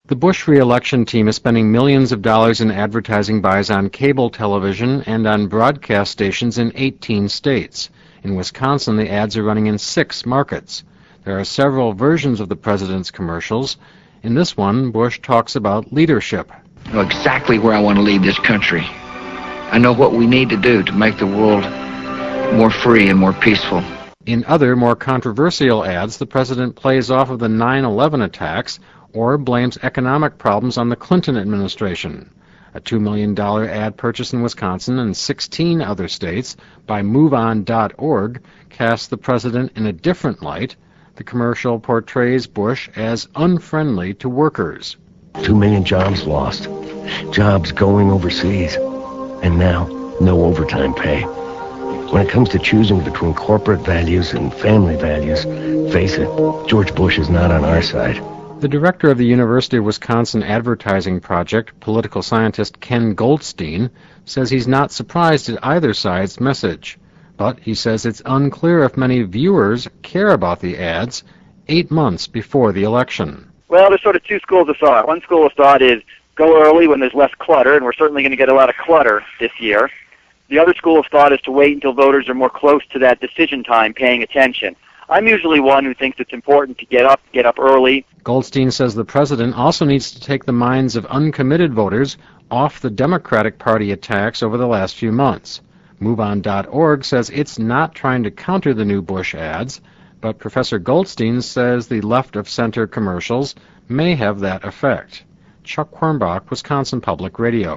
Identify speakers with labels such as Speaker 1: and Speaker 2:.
Speaker 1: The Bush re-election team is spending millions of dollars in advertising buys on cable television and on broadcast stations in 18 states. In Wisconsin, the ads are running in 6 markets. There are several versions of the president's commercials. In this one, Bush talks about leadership.
Speaker 2: I know exactly where I want to lead this country. I know what we need to do to make the world more free and more peaceful.
Speaker 1: In other, more controversial ads, the president plays off of the 9/11 attacks or blames economic problems on the Clinton administration. A $2 million ad purchase in Wisconsin and 16 other states by MoveOn.org casts the president in a different light. The commercial portrays Bush as unfriendly to workers.
Speaker 3: 2 million jobs lost, jobs going overseas, and now no overtime pay. When it comes to choosing between corporate values and family values, face it, George Bush is not on our side.
Speaker 1: The director of the University of Wisconsin Advertising Project, political scientist Ken Goldstein, says he's not surprised at either side's message. But he says it's unclear if many viewers care about the ads 8 months before the election.
Speaker 4: Well, there's sort of 2 schools of thought. One school of thought is go early when there's less clutter, and we're certainly going to get a lot of clutter this year. The other school of thought is to wait until voters are more close to that decision time paying attention. I'm usually one who thinks it's important to get up early.
Speaker 1: Goldstein says the president also needs to take the minds of uncommitted voters off the Democratic Party attacks over the last few months. MoveOn.org says it's not trying to counter the new Bush ads, but Professor Goldstein says the left-of-center commercials may have that effect. Chuck Quirmbach, Wisconsin Public Radio.